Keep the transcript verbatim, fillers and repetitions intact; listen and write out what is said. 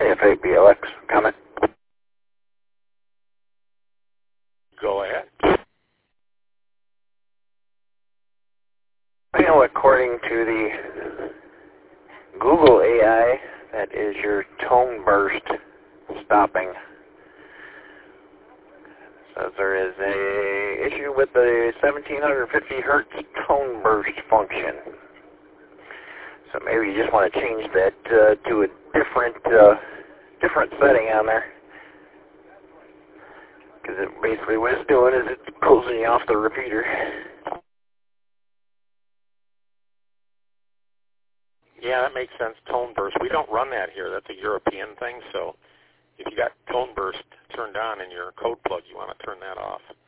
F A B L X, comment? Go ahead. Well, according to the Google A I, that is your tone burst stopping. Says there is a issue with the seventeen fifty hertz tone burst function. So maybe you just want to change that uh, to a different uh, different setting on there. Because it basically what it's doing is it's closing you off the repeater. Yeah, that makes sense. Tone burst. We don't run that here. That's a European thing. So if you got tone burst turned on in your code plug, you want to turn that off.